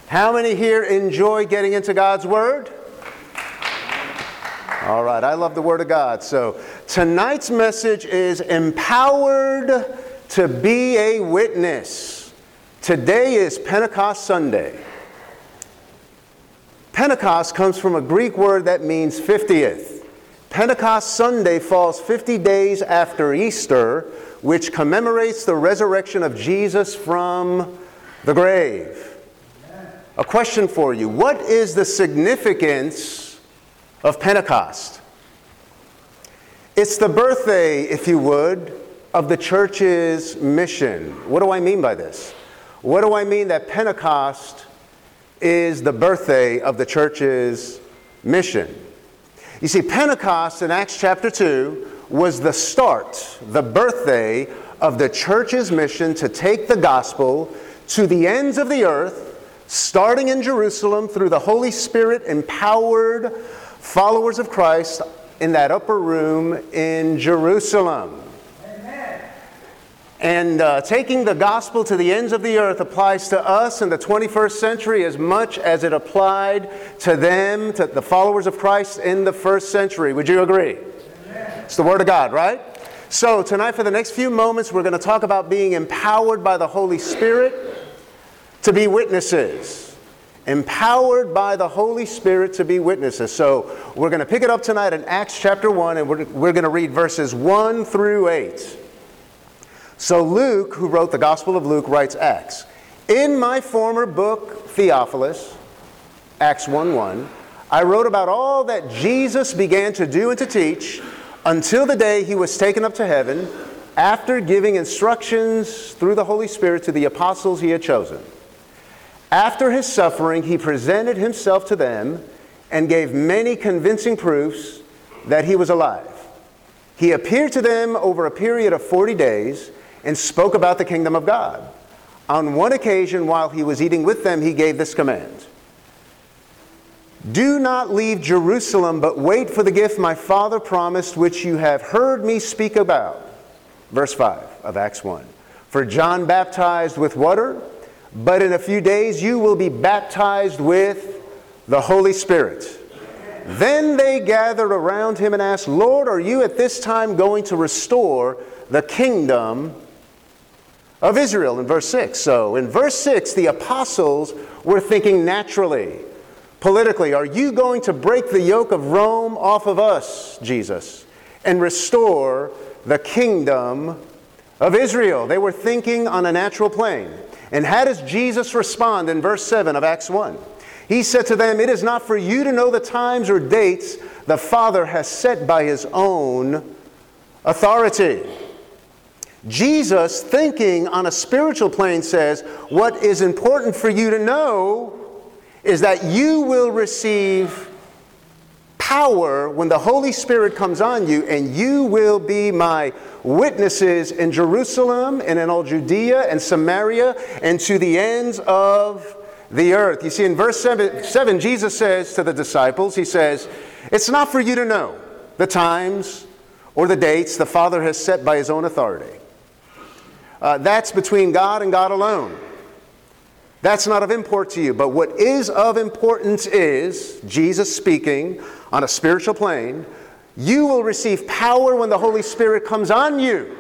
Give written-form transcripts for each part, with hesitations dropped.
How many here enjoy getting into God's Word? All right, I love the Word of God. So tonight's message is empowered to be a witness. Today is Pentecost Sunday. Pentecost comes from a Greek word that means 50th. Pentecost Sunday falls 50 days after Easter, which commemorates the resurrection of Jesus from the grave. A question for you. What is the significance of Pentecost? It's the birthday, if you would, of the church's mission. What do I mean by this? What do I mean that Pentecost is the birthday of the church's mission? You see, Pentecost in Acts chapter 2 was the start, the birthday of the church's mission to take the gospel to the ends of the earth, starting in Jerusalem through the Holy Spirit empowered followers of Christ in that upper room in Jerusalem. Amen. And taking the gospel to the ends of the earth applies to us in the 21st century as much as it applied to them, to the followers of Christ in the first century. Would you agree? Amen. It's the Word of God, right? So tonight for the next few moments we're going to talk about being empowered by the Holy Spirit to be witnesses. Empowered by the Holy Spirit to be witnesses. So we're going to pick it up tonight in Acts chapter 1, and we're going to read verses 1 through 8. So Luke, who wrote the Gospel of Luke, writes Acts. In my former book, Theophilus, Acts 1:1, I wrote about all that Jesus began to do and to teach until the day he was taken up to heaven, after giving instructions through the Holy Spirit to the apostles he had chosen. After his suffering, he presented himself to them and gave many convincing proofs that he was alive. He appeared to them over a period of 40 days and spoke about the kingdom of God. On one occasion, while he was eating with them, he gave this command: "Do not leave Jerusalem, but wait for the gift my Father promised, which you have heard me speak about." Verse 5 of Acts 1. "For John baptized with water, but in a few days you will be baptized with the Holy Spirit." Then they gathered around him and asked, "Lord, are you at this time going to restore the kingdom of Israel?" In verse 6. So in verse 6, the apostles were thinking naturally, politically. Are you going to break the yoke of Rome off of us, Jesus, and restore the kingdom of Israel? They were thinking on a natural plane. And how does Jesus respond in verse 7 of Acts 1? He said to them, "It is not for you to know the times or dates the Father has set by his own authority." Jesus, thinking on a spiritual plane, says, what is important for you to know is that you will receive power when the Holy Spirit comes on you, and you will be my witnesses in Jerusalem and in all Judea and Samaria and to the ends of the earth. You see, in verse 7, Jesus says to the disciples, he says, it's not for you to know the times or the dates the Father has set by his own authority. That's between God and God alone. That's not of import to you. But what is of importance is, Jesus speaking on a spiritual plane, you will receive power when the Holy Spirit comes on you.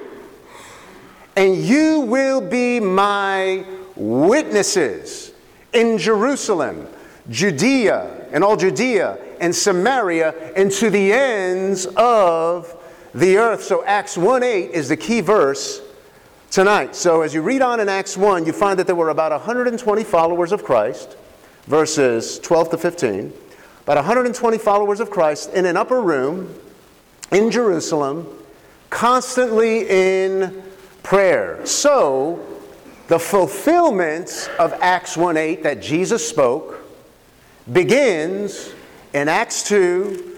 And you will be my witnesses in Jerusalem, Judea, and all Judea, and Samaria, and to the ends of the earth. So Acts 1:8 is the key verse tonight. So as you read on in Acts 1, you find that there were about 120 followers of Christ, verses 12 to 15. About 120 followers of Christ in an upper room in Jerusalem, constantly in prayer. So, the fulfillment of Acts 1:8 that Jesus spoke begins in Acts 2,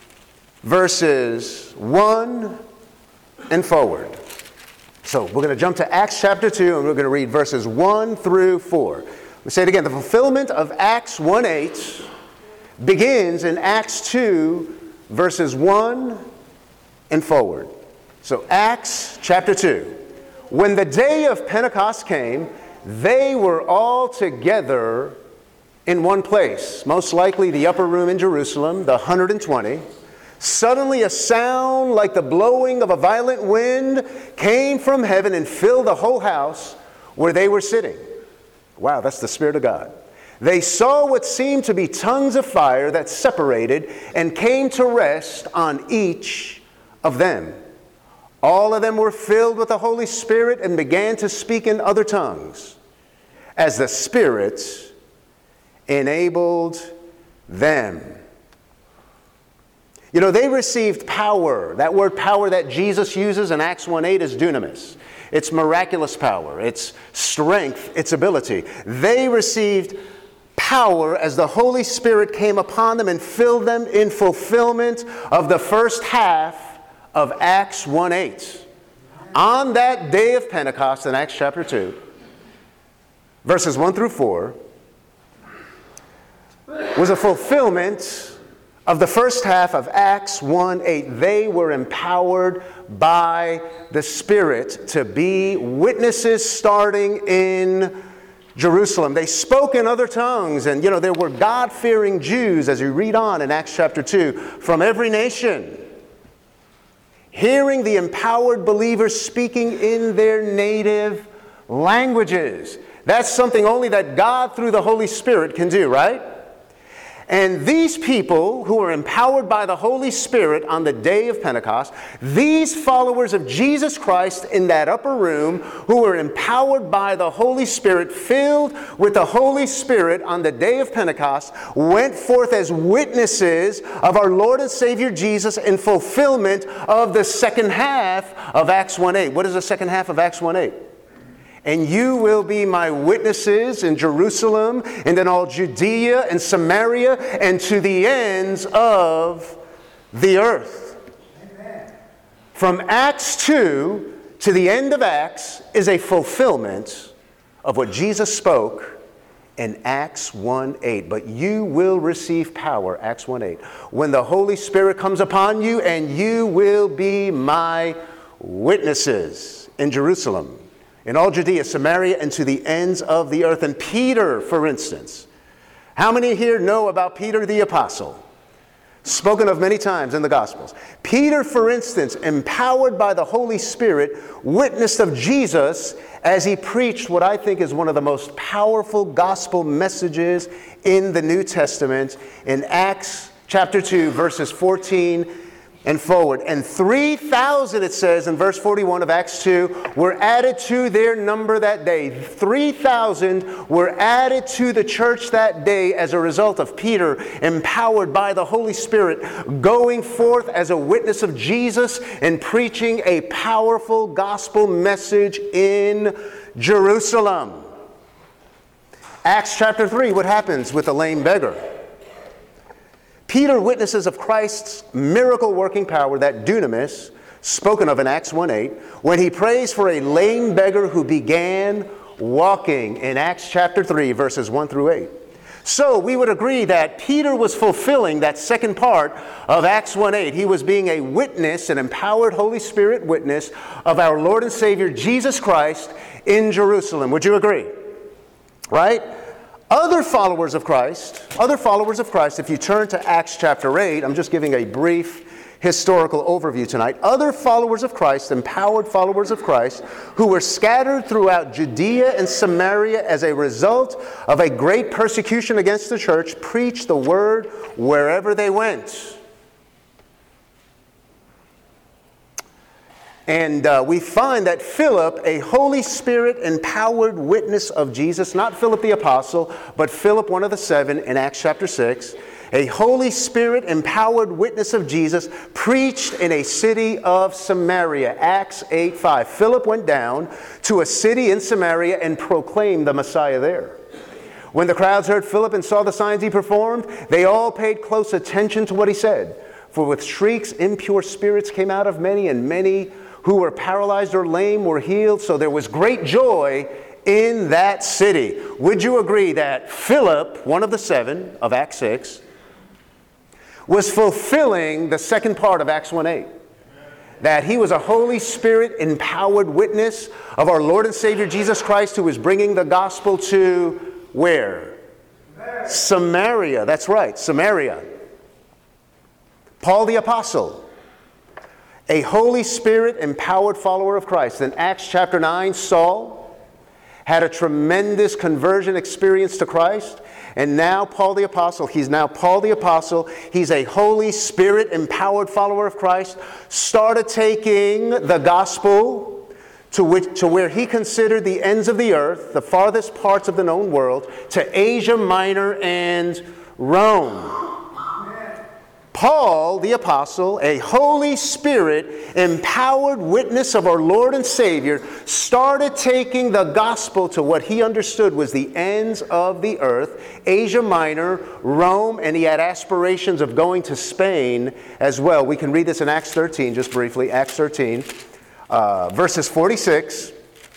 verses 1 and forward. So, we're going to jump to Acts chapter 2, and we're going to read verses 1 through 4. We'll say it again. The fulfillment of Acts 1:8 begins in Acts 2, verses 1 and forward. So Acts chapter 2. When the day of Pentecost came, they were all together in one place, most likely the upper room in Jerusalem, the 120, suddenly a sound like the blowing of a violent wind came from heaven and filled the whole house where they were sitting. Wow, that's the Spirit of God. They saw what seemed to be tongues of fire that separated and came to rest on each of them. All of them were filled with the Holy Spirit and began to speak in other tongues as the Spirit enabled them. You know, they received power. That word power that Jesus uses in Acts 1:8 is dunamis. It's miraculous power. It's strength. It's ability. They received power as the Holy Spirit came upon them and filled them in fulfillment of the first half of Acts 1:8. On that day of Pentecost in Acts chapter 2, verses 1 through 4, was a fulfillment of the first half of Acts 1:8. They were empowered by the Spirit to be witnesses starting in Jerusalem. They spoke in other tongues, and there were God-fearing Jews, as you read on in Acts chapter 2, from every nation, hearing the empowered believers speaking in their native languages. That's something only that God through the Holy Spirit can do, right? And these people who were empowered by the Holy Spirit on the day of Pentecost, these followers of Jesus Christ in that upper room who were empowered by the Holy Spirit, filled with the Holy Spirit on the day of Pentecost, went forth as witnesses of our Lord and Savior Jesus in fulfillment of the second half of Acts 1:8. What is the second half of Acts 1:8? And you will be my witnesses in Jerusalem and in all Judea and Samaria and to the ends of the earth. Amen. From Acts 2 to the end of Acts is a fulfillment of what Jesus spoke in Acts 1:8. But you will receive power, Acts 1:8, when the Holy Spirit comes upon you, and you will be my witnesses in Jerusalem, in all Judea, Samaria, and to the ends of the earth. And Peter, for instance, how many here know about Peter the Apostle? Spoken of many times in the Gospels. Peter, for instance, empowered by the Holy Spirit, witnessed of Jesus as he preached what I think is one of the most powerful gospel messages in the New Testament in Acts chapter 2, verses 14 and forward. And 3,000, it says in verse 41 of Acts 2, were added to their number that day. 3,000 were added to the church that day as a result of Peter, empowered by the Holy Spirit, going forth as a witness of Jesus and preaching a powerful gospel message in Jerusalem. Acts chapter 3, what happens with the lame beggar? Peter witnesses of Christ's miracle-working power, that dunamis, spoken of in Acts 1:8, when he prays for a lame beggar who began walking in Acts chapter 3, verses 1 through 8. So we would agree that Peter was fulfilling that second part of Acts 1:8. He was being a witness, an empowered Holy Spirit witness of our Lord and Savior Jesus Christ in Jerusalem. Would you agree? Right? Other followers of Christ, if you turn to Acts chapter 8, I'm just giving a brief historical overview tonight. Other followers of Christ, empowered followers of Christ, who were scattered throughout Judea and Samaria as a result of a great persecution against the church, preached the word wherever they went. And we find that Philip, a Holy Spirit-empowered witness of Jesus, not Philip the Apostle, but Philip, one of the seven, in Acts chapter 6, a Holy Spirit-empowered witness of Jesus, preached in a city of Samaria. Acts 8:5. Philip went down to a city in Samaria and proclaimed the Messiah there. When the crowds heard Philip and saw the signs he performed, they all paid close attention to what he said. For with shrieks, impure spirits came out of many, and many who were paralyzed or lame were healed. So there was great joy in that city. Would you agree that Philip, one of the seven of Acts 6, was fulfilling the second part of Acts 1:8? That he was a Holy Spirit-empowered witness of our Lord and Savior Jesus Christ, who was bringing the gospel to where? Samaria. That's right, Samaria. Paul the Apostle, a Holy Spirit empowered follower of Christ. In Acts chapter 9, Saul had a tremendous conversion experience to Christ. And now Paul the Apostle, he's a Holy Spirit empowered follower of Christ, started taking the gospel to where he considered the ends of the earth, the farthest parts of the known world, to Asia Minor and Rome. Paul the Apostle, a Holy Spirit empowered witness of our Lord and Savior, started taking the gospel to what he understood was the ends of the earth, Asia Minor, Rome, and he had aspirations of going to Spain as well. We can read this in Acts 13, just briefly. Acts 13, verses 46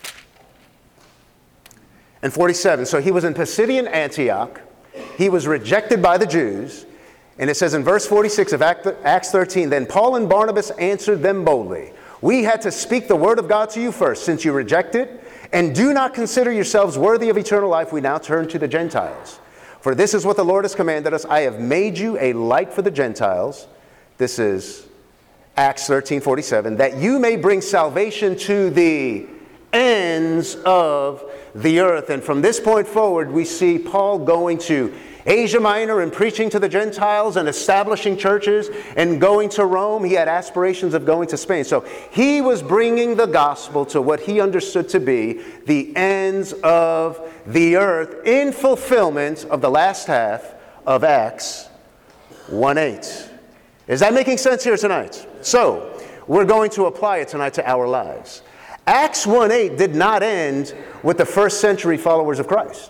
and 47. So he was in Pisidian Antioch. He was rejected by the Jews. And it says in verse 46 of Acts 13, then Paul and Barnabas answered them boldly, we had to speak the word of God to you first, since you reject it, and do not consider yourselves worthy of eternal life, we now turn to the Gentiles. For this is what the Lord has commanded us, I have made you a light for the Gentiles. This is Acts 13:47, that you may bring salvation to the ends of the earth. And from this point forward, we see Paul going to Asia Minor and preaching to the Gentiles and establishing churches and going to Rome. He had aspirations of going to Spain. So he was bringing the gospel to what he understood to be the ends of the earth in fulfillment of the last half of Acts 1:8. Is that making sense here tonight? So we're going to apply it tonight to our lives. Acts 1:8 did not end with the first century followers of Christ.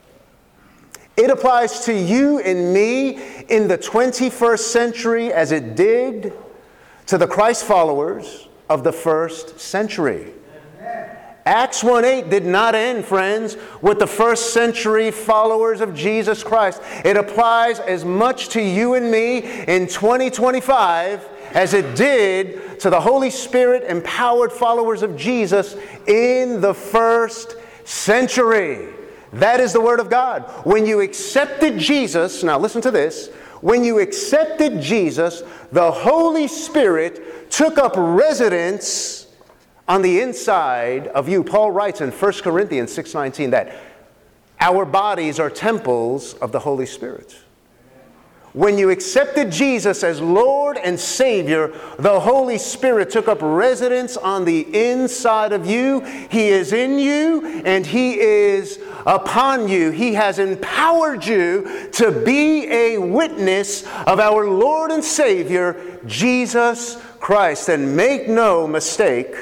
It applies to you and me in the 21st century as it did to the Christ followers of the first century. Acts 1:8 did not end, friends, with the first century followers of Jesus Christ. It applies as much to you and me in 2025 as it did to the Holy Spirit empowered followers of Jesus in the first century. That is the Word of God. When you accepted Jesus, now listen to this, when you accepted Jesus, the Holy Spirit took up residence on the inside of you. Paul writes in 1 Corinthians 6:19 that our bodies are temples of the Holy Spirit. When you accepted Jesus as Lord and Savior, the Holy Spirit took up residence on the inside of you. He is in you and He is upon you. He has empowered you to be a witness of our Lord and Savior, Jesus Christ. And make no mistake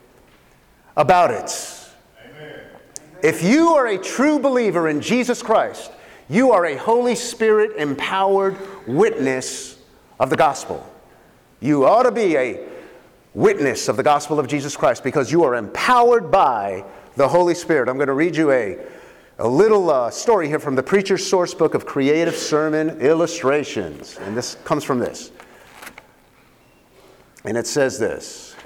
about it. Amen. If you are a true believer in Jesus Christ, you are a Holy Spirit empowered witness of the gospel. You ought to be a witness of the gospel of Jesus Christ because you are empowered by the Holy Spirit. I'm going to read you a little story here from the Preacher's Source Book of Creative Sermon Illustrations. And this comes from this. And it says this.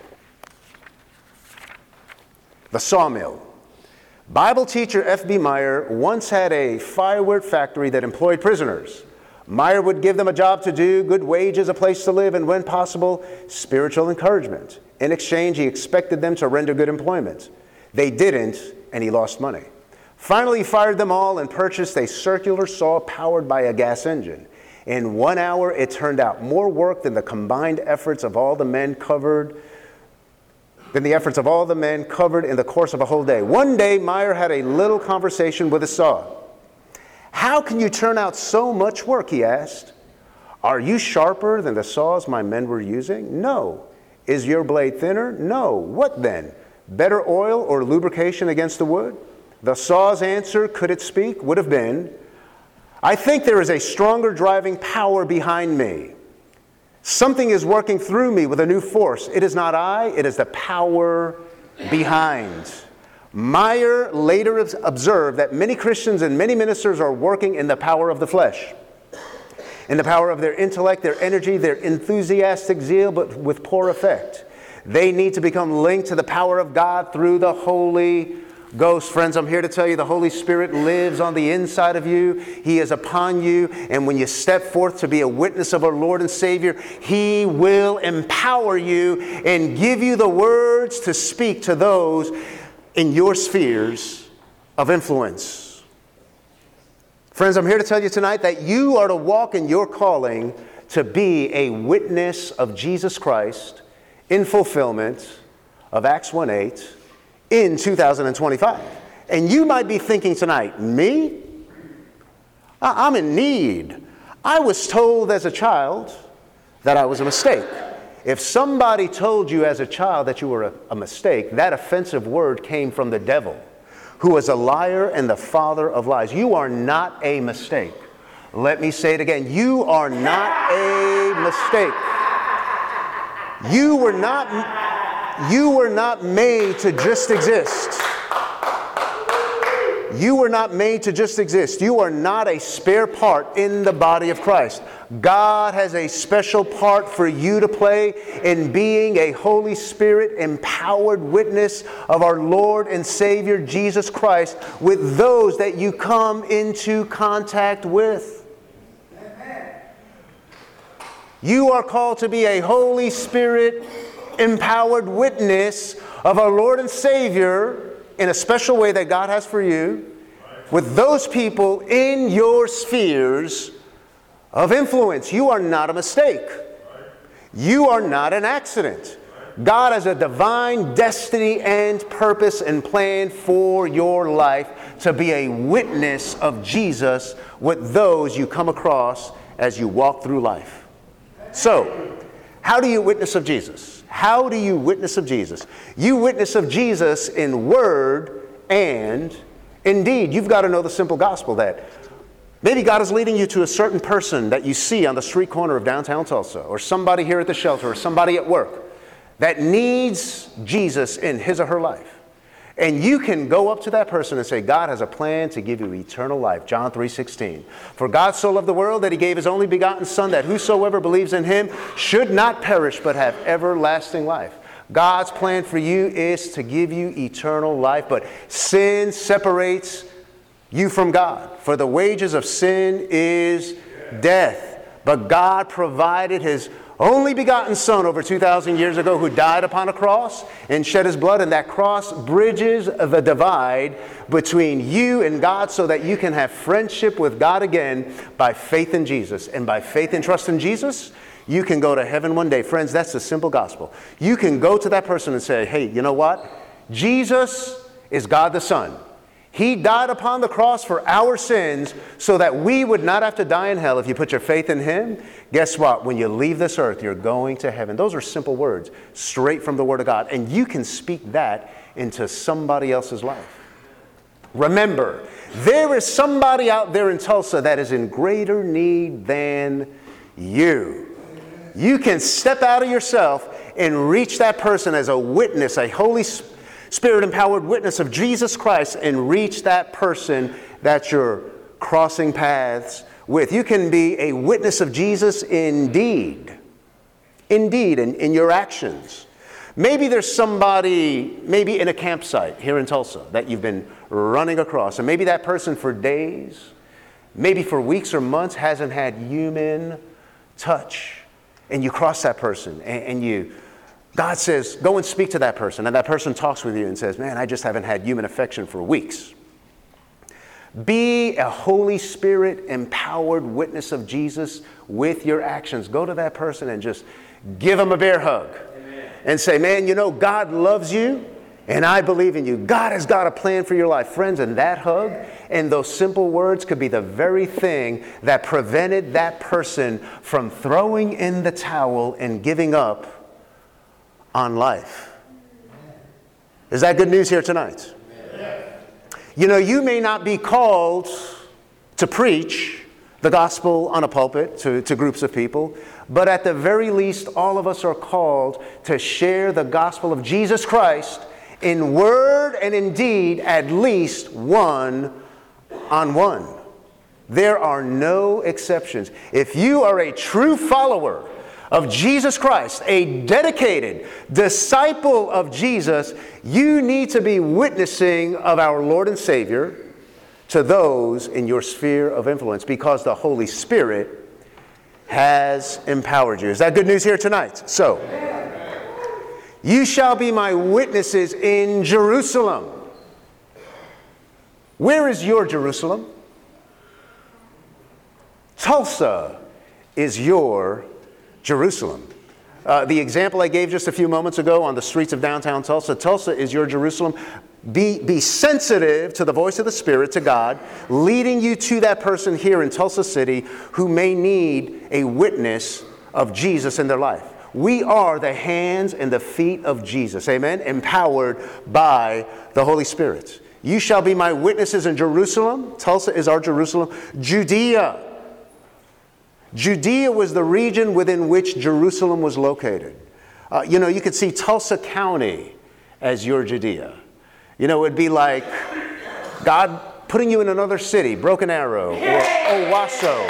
The Sawmill. Bible teacher F.B. Meyer once had a firewood factory that employed prisoners. Meyer would give them a job to do, good wages, a place to live, and when possible, spiritual encouragement. In exchange, he expected them to render good employment. They didn't, and he lost money. Finally, he fired them all and purchased a circular saw powered by a gas engine. In 1 hour, it turned out more work than the combined efforts of all the men covered in the course of a whole day. One day, Meyer had a little conversation with a saw. How can you turn out so much work, he asked. Are you sharper than the saws my men were using? No. Is your blade thinner? No. What then? Better oil or lubrication against the wood? The saw's answer, could it speak, would have been, I think there is a stronger driving power behind me. Something is working through me with a new force. It is not I, it is the power behind. Meyer later observed that many Christians and many ministers are working in the power of the flesh, in the power of their intellect, their energy, their enthusiastic zeal, but with poor effect. They need to become linked to the power of God through the Holy Ghost. Friends, I'm here to tell you the Holy Spirit lives on the inside of you. He is upon you. And when you step forth to be a witness of our Lord and Savior, He will empower you and give you the words to speak to those in your spheres of influence. Friends, I'm here to tell you tonight that you are to walk in your calling to be a witness of Jesus Christ in fulfillment of Acts 1:8 in 2025. And you might be thinking tonight, me? I'm in need. I was told as a child that I was a mistake. If somebody told you as a child that you were a mistake, that offensive word came from the devil, who is a liar and the father of lies. You are not a mistake. Let me say it again. You are not a mistake. You were not made to just exist. You were not made to just exist. You are not a spare part in the body of Christ. God has a special part for you to play in being a Holy Spirit empowered witness of our Lord and Savior Jesus Christ with those that you come into contact with. You are called to be a Holy Spirit empowered witness of our Lord and Savior in a special way that God has for you with those people in your spheres of influence. You are not a mistake. You are not an accident. God has a divine destiny and purpose and plan for your life to be a witness of Jesus with those you come across as you walk through life. So, how do you witness of Jesus? How do you witness of Jesus? You witness of Jesus in word and in deed. You've got to know the simple gospel that maybe God is leading you to a certain person that you see on the street corner of downtown Tulsa, or somebody here at the shelter, or somebody at work that needs Jesus in his or her life. And you can go up to that person and say, God has a plan to give you eternal life. John 3:16. For God so loved the world that He gave His only begotten Son, that whosoever believes in Him should not perish but have everlasting life. God's plan for you is to give you eternal life, but sin separates you from God. For the wages of sin is death. But God provided His only begotten Son over 2,000 years ago, who died upon a cross and shed His blood, and that cross bridges the divide between you and God so that you can have friendship with God again by faith in Jesus. And by faith and trust in Jesus, you can go to heaven one day. Friends, that's the simple gospel. You can go to that person and say, hey, you know what? Jesus is God the Son. He died upon the cross for our sins so that we would not have to die in hell. If you put your faith in Him, guess what? When you leave this earth, you're going to heaven. Those are simple words, straight from the Word of God. And you can speak that into somebody else's life. Remember, there is somebody out there in Tulsa that is in greater need than you. You can step out of yourself and reach that person as a witness, a Holy Spirit-empowered witness of Jesus Christ, and reach that person that you're crossing paths with. You can be a witness of Jesus indeed, in your actions. Maybe there's somebody, maybe in a campsite here in Tulsa that you've been running across, and maybe that person for days, maybe for weeks or months hasn't had human touch, and you cross that person, and God says, go and speak to that person. And that person talks with you and says, man, I just haven't had human affection for weeks. Be a Holy Spirit empowered witness of Jesus with your actions. Go to that person and just give them a bear hug. Amen. And say, man, you know, God loves you and I believe in you. God has got a plan for your life. Friends, and that hug and those simple words could be the very thing that prevented that person from throwing in the towel and giving up on life. Is that good news here tonight? You know, you may not be called to preach the gospel on a pulpit to groups of people, but at the very least, all of us are called to share the gospel of Jesus Christ in word and in deed, at least one-on-one. There are no exceptions. If you are a true follower of Jesus Christ, a dedicated disciple of Jesus, you need to be witnessing of our Lord and Savior to those in your sphere of influence because the Holy Spirit has empowered you. Is that good news here tonight? So, you shall be my witnesses in Jerusalem. Where is your Jerusalem? Tulsa is your Jerusalem. The example I gave just a few moments ago on the streets of downtown Tulsa, Tulsa is your Jerusalem. Be sensitive to the voice of the Spirit, to God, leading you to that person here in Tulsa City who may need a witness of Jesus in their life. We are the hands and the feet of Jesus, amen, empowered by the Holy Spirit. You shall be my witnesses in Jerusalem. Tulsa is our Jerusalem. Judea. Judea was the region within which Jerusalem was located. You could see Tulsa County as your Judea. It'd be like God putting you in another city, Broken Arrow or Owasso.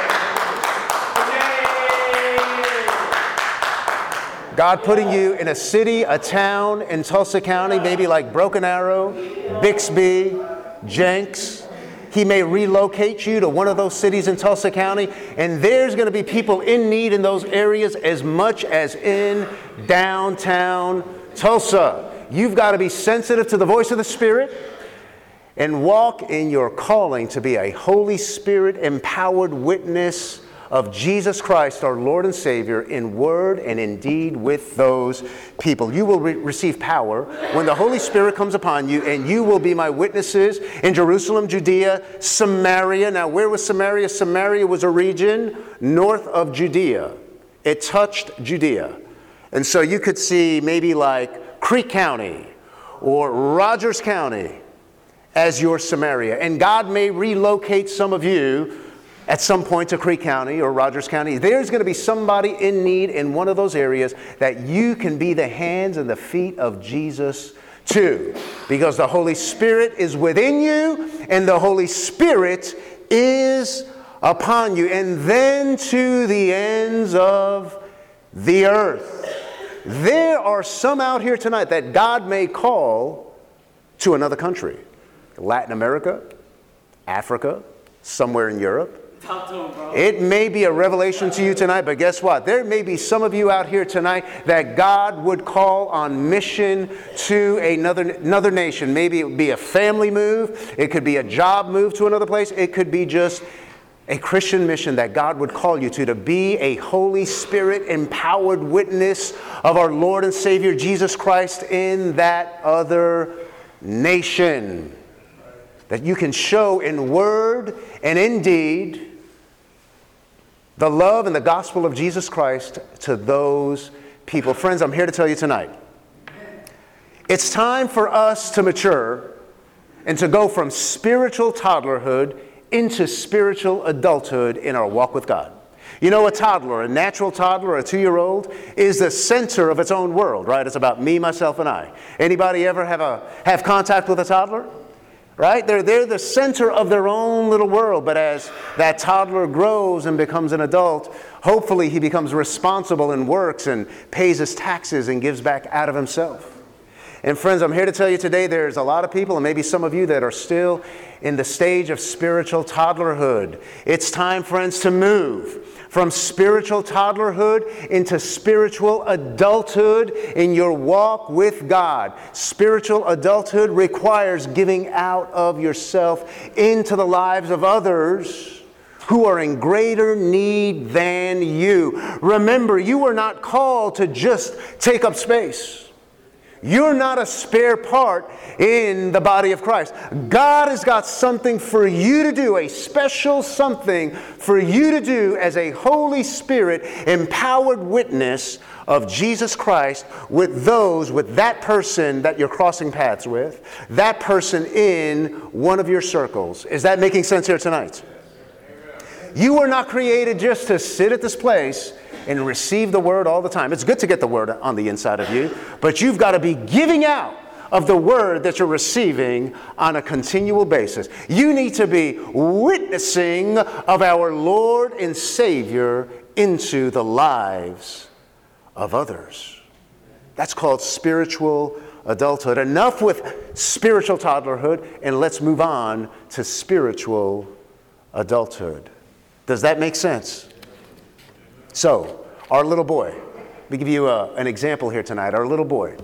God putting you in a city, a town in Tulsa County, maybe like Broken Arrow, Bixby, Jenks. He may relocate you to one of those cities in Tulsa County, and there's going to be people in need in those areas as much as in downtown Tulsa. You've got to be sensitive to the voice of the Spirit and walk in your calling to be a Holy Spirit empowered witness of Jesus Christ, our Lord and Savior, in word and in deed with those people. You will receive power when the Holy Spirit comes upon you, and you will be my witnesses in Jerusalem, Judea, Samaria. Now, where was Samaria? Samaria was a region north of Judea. It touched Judea. And so you could see maybe like Creek County or Rogers County as your Samaria. And God may relocate some of you at some point to Creek County or Rogers County. There's going to be somebody in need in one of those areas that you can be the hands and the feet of Jesus to, because the Holy Spirit is within you and the Holy Spirit is upon you. And then to the ends of the earth. There are some out here tonight that God may call to another country. Latin America, Africa, somewhere in Europe. Talk to him, bro. It may be a revelation to you tonight, but guess what? There may be some of you out here tonight that God would call on mission to another nation. Maybe it would be a family move. It could be a job move to another place. It could be just a Christian mission that God would call you to be a Holy Spirit empowered witness of our Lord and Savior Jesus Christ in that other nation. That you can show in word and in deed the love and the gospel of Jesus Christ to those people. Friends, I'm here to tell you tonight, it's time for us to mature and to go from spiritual toddlerhood into spiritual adulthood in our walk with God. You know, a toddler, a natural toddler, a 2-year-old, is the center of its own world, right? It's about me, myself, and I. Anybody ever have contact with a toddler? Right? They're the center of their own little world. But as that toddler grows and becomes an adult, hopefully he becomes responsible and works and pays his taxes and gives back out of himself. And friends, I'm here to tell you today there's a lot of people, and maybe some of you, that are still in the stage of spiritual toddlerhood. It's time, friends, to move from spiritual toddlerhood into spiritual adulthood in your walk with God. Spiritual adulthood requires giving out of yourself into the lives of others who are in greater need than you. Remember, you are not called to just take up space. You're not a spare part in the body of Christ. God has got something for you to do, a special something for you to do as a Holy Spirit empowered witness of Jesus Christ with that person that you're crossing paths with, that person in one of your circles. Is that making sense here tonight? You were not created just to sit at this place and receive the word all the time. It's good to get the word on the inside of you, but you've got to be giving out of the word that you're receiving on a continual basis. You need to be witnessing of our Lord and Savior into the lives of others. That's called spiritual adulthood. Enough with spiritual toddlerhood, and let's move on to spiritual adulthood. Does that make sense? So, our little boy, let me give you an example here tonight. Our little boy.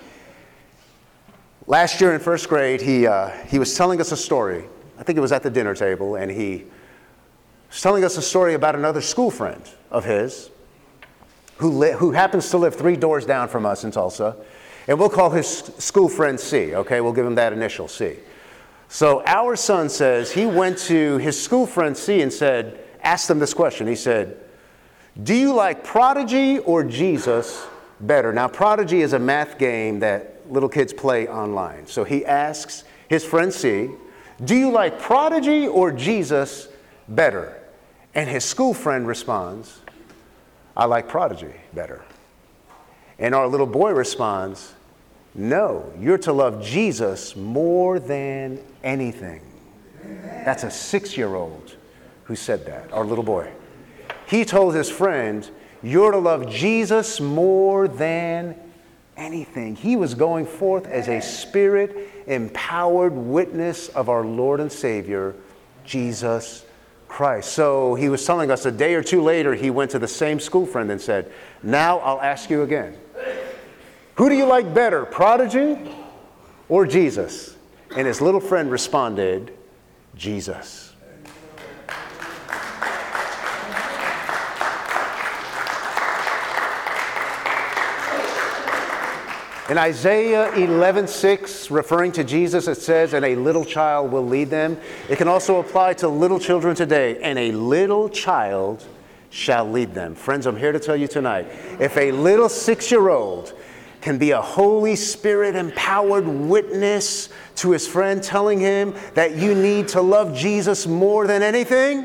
Last year in first grade, he was telling us a story. I think it was at the dinner table, and he was telling us a story about another school friend of his who happens to live 3 doors down from us in Tulsa. And we'll call his school friend C, okay? We'll give him that initial, C. So our son says he went to his school friend C and asked him this question. He said, "Do you like Prodigy or Jesus better?" Now, Prodigy is a math game that little kids play online. So he asks his friend C, "Do you like Prodigy or Jesus better?" And his school friend responds, "I like Prodigy better." And our little boy responds, "No, you're to love Jesus more than anything." That's a 6-year-old who said that, our little boy. He told his friend, "You're to love Jesus more than anything." He was going forth as a Spirit-empowered witness of our Lord and Savior, Jesus Christ. So he was telling us a day or two later, he went to the same school friend and said, "Now I'll ask you again. Who do you like better, Prodigy or Jesus?" And his little friend responded, "Jesus." In Isaiah 11:6, referring to Jesus, it says, "And a little child will lead them." It can also apply to little children today. "And a little child shall lead them." Friends, I'm here to tell you tonight, if a little 6-year-old can be a Holy Spirit empowered witness to his friend, telling him that you need to love Jesus more than anything,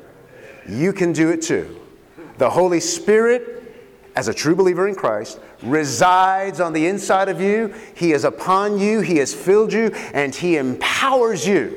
you can do it too. The Holy Spirit, as a true believer in Christ, resides on the inside of you. He is upon you. He has filled you, and he empowers you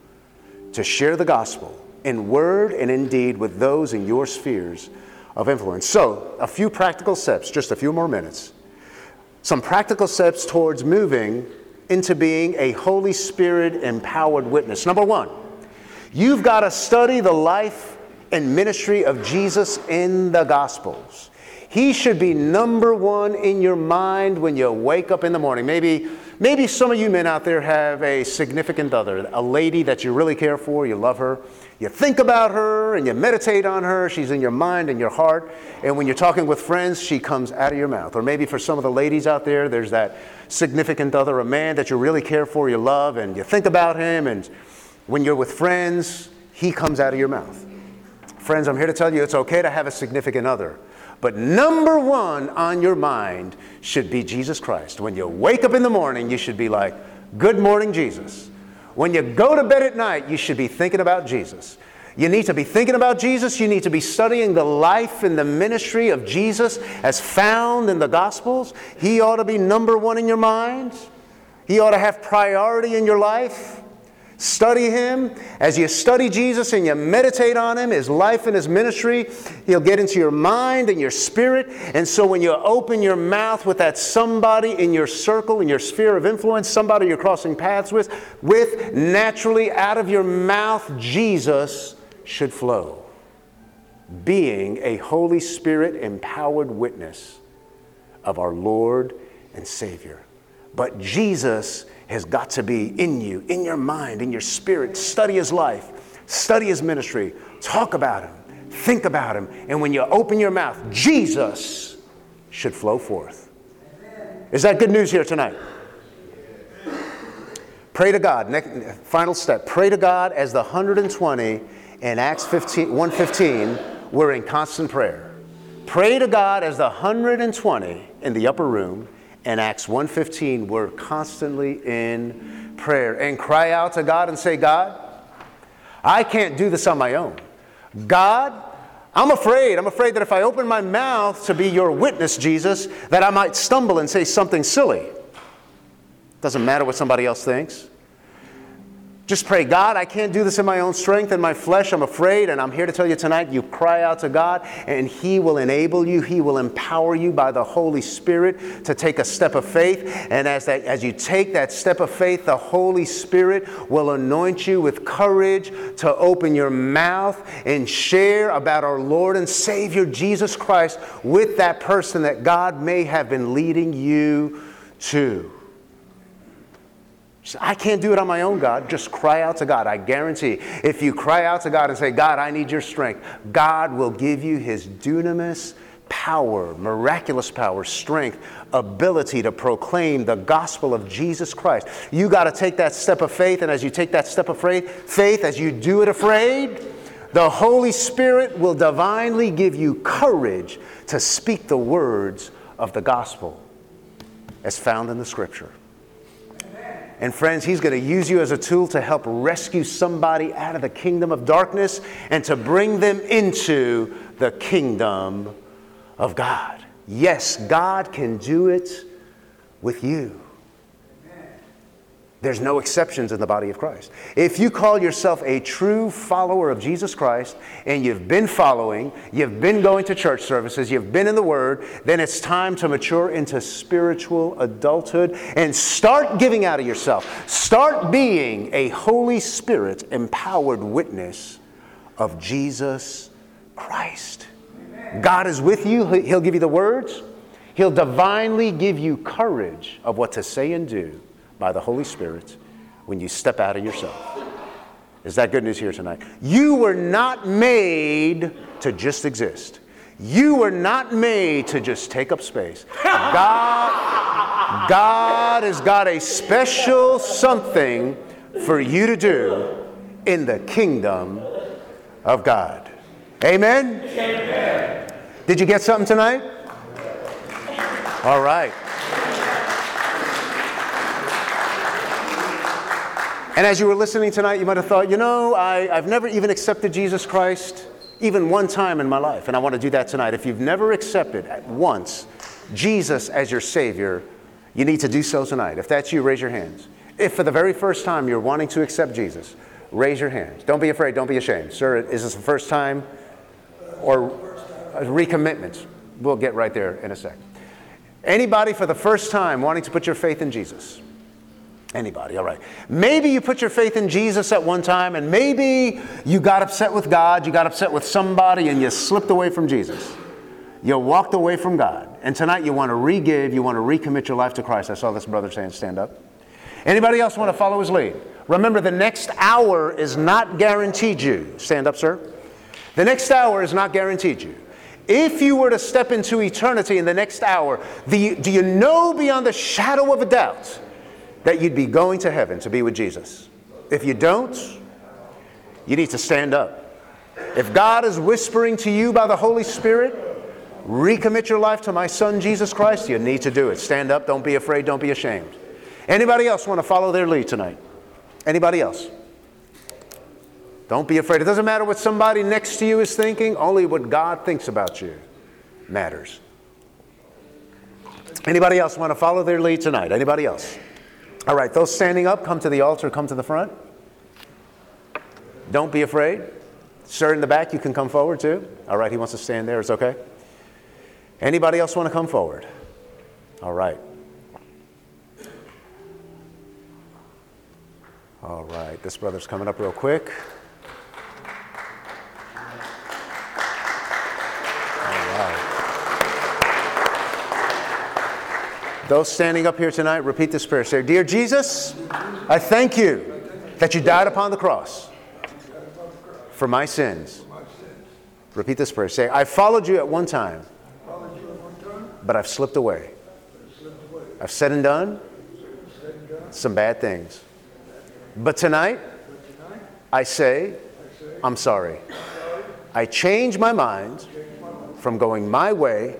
to share the gospel in word and in deed with those in your spheres of influence. So, a few practical steps, just a few more minutes. Some practical steps towards moving into being a Holy Spirit empowered witness. Number 1, you've got to study the life and ministry of Jesus in the Gospels. He should be number 1 in your mind when you wake up in the morning. Maybe some of you men out there have a significant other, a lady that you really care for, you love her. You think about her and you meditate on her. She's in your mind and your heart. And when you're talking with friends, she comes out of your mouth. Or maybe for some of the ladies out there, there's that significant other, a man that you really care for, you love, and you think about him. And when you're with friends, he comes out of your mouth. Friends, I'm here to tell you it's okay to have a significant other. But number 1 on your mind should be Jesus Christ. When you wake up in the morning, you should be like, "Good morning, Jesus." When you go to bed at night, you should be thinking about Jesus. You need to be thinking about Jesus. You need to be studying the life and the ministry of Jesus as found in the Gospels. He ought to be number 1 in your mind. He ought to have priority in your life. Study him. As you study Jesus and you meditate on him, his life and his ministry, he'll get into your mind and your spirit. And so when you open your mouth with that somebody in your circle, in your sphere of influence, somebody you're crossing paths with, naturally out of your mouth, Jesus should flow. Being a Holy Spirit empowered witness of our Lord and Savior. But Jesus has got to be in you, in your mind, in your spirit. Study his life, study his ministry, talk about him, think about him. And when you open your mouth, Jesus should flow forth. Is that good news here tonight? Pray to God. Next, final step. Pray to God as the 120 in Acts 1:15 were in constant prayer. Pray to God as the 120 in the upper room in Acts 1:15 were constantly in prayer. And cry out to God and say, "God, I can't do this on my own. God, I'm afraid that if I open my mouth to be your witness, Jesus, that I might stumble and say something silly. Doesn't matter what somebody else thinks. Just pray, God, I can't do this in my own strength and my flesh. I'm afraid. And I'm here to tell you tonight, you cry out to God and He will enable you. He will empower you by the Holy Spirit to take a step of faith. And as you take that step of faith, the Holy Spirit will anoint you with courage to open your mouth and share about our Lord and Savior Jesus Christ with that person that God may have been leading you to. I can't do it on my own, God. Just cry out to God. I guarantee if you cry out to God and say, God, I need your strength, God will give you His dunamis power, miraculous power, strength, ability to proclaim the gospel of Jesus Christ. You got to take that step of faith, and as you take that step of faith, as you do it afraid, the Holy Spirit will divinely give you courage to speak the words of the gospel as found in the Scripture. And friends, He's going to use you as a tool to help rescue somebody out of the kingdom of darkness and to bring them into the kingdom of God. Yes, God can do it with you. There's no exceptions in the body of Christ. If you call yourself a true follower of Jesus Christ and you've been following, you've been going to church services, you've been in the Word, then it's time to mature into spiritual adulthood and start giving out of yourself. Start being a Holy Spirit empowered witness of Jesus Christ. Amen. God is with you. He'll give you the words. He'll divinely give you courage of what to say and do by the Holy Spirit when you step out of yourself. Is that good news here tonight? You were not made to just exist. You were not made to just take up space. God has got a special something for you to do in the kingdom of God. Amen? Amen. Did you get something tonight? All right. And as you were listening tonight, you might have thought, I've never even accepted Jesus Christ even one time in my life. And I want to do that tonight. If you've never accepted at once Jesus as your Savior, you need to do so tonight. If that's you, raise your hands. If for the very first time you're wanting to accept Jesus, raise your hands. Don't be afraid. Don't be ashamed. Sir, is this the first time or a recommitment? We'll get right there in a second. Anybody for the first time wanting to put your faith in Jesus? Anybody, all right. Maybe you put your faith in Jesus at one time, and maybe you got upset with God, you got upset with somebody, and you slipped away from Jesus. You walked away from God. And tonight you want to re-give, you want to recommit your life to Christ. I saw this brother saying, stand up. Anybody else want to follow his lead? Remember, the next hour is not guaranteed you. Stand up, sir. The next hour is not guaranteed you. If you were to step into eternity in the next hour, do you know beyond the shadow of a doubt that you'd be going to heaven to be with Jesus? If you don't, you need to stand up. If God is whispering to you by the Holy Spirit, recommit your life to my Son, Jesus Christ, you need to do it. Stand up. Don't be afraid. Don't be ashamed. Anybody else want to follow their lead tonight? Anybody else? Don't be afraid. It doesn't matter what somebody next to you is thinking. Only what God thinks about you matters. Anybody else want to follow their lead tonight? Anybody else? All right, those standing up, come to the altar, come to the front. Don't be afraid. Sir in the back, you can come forward too. All right, he wants to stand there. It's okay. Anybody else want to come forward? All right. All right, this brother's coming up real quick. Those standing up here tonight, repeat this prayer. Say, Dear Jesus, I thank you that you died upon the cross for my sins. Repeat this prayer. Say, I followed you at one time, but I've slipped away. I've said and done some bad things. But tonight, I say, I'm sorry. I change my mind from going my way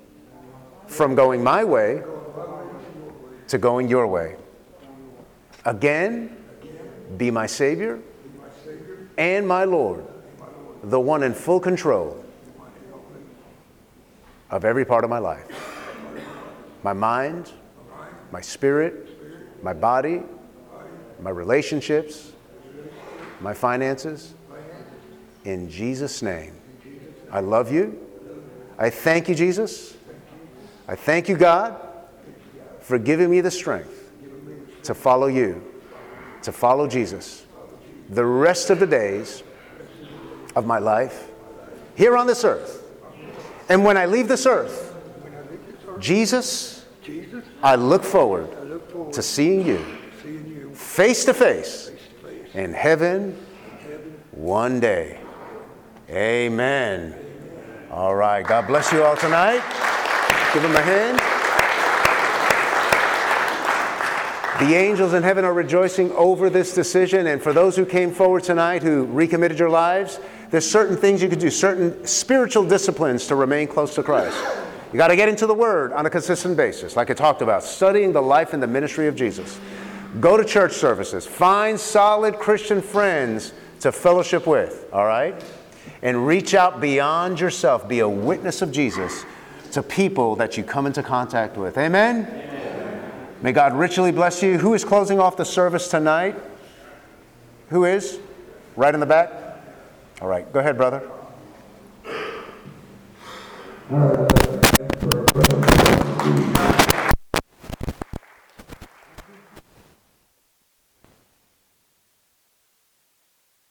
to going your way. Again, be my Savior and my Lord, the one in full control of every part of my life. My mind, my spirit, my body, my relationships, my finances. In Jesus' name. I love you. I thank you, Jesus. I thank you, God, for giving me the strength to follow you, to follow Jesus the rest of the days of my life here on this earth. And when I leave this earth, Jesus, I look forward to seeing you face to face in heaven one day. Amen. All right. God bless you all tonight. Give him a hand. The angels in heaven are rejoicing over this decision. And for those who came forward tonight who recommitted your lives, there's certain things you can do, certain spiritual disciplines to remain close to Christ. You got to get into the Word on a consistent basis, like I talked about, studying the life and the ministry of Jesus. Go to church services. Find solid Christian friends to fellowship with, all right? And reach out beyond yourself. Be a witness of Jesus to people that you come into contact with. Amen? Amen. May God richly bless you. Who is closing off the service tonight? Who is? Right in the back? All right. Go ahead, brother.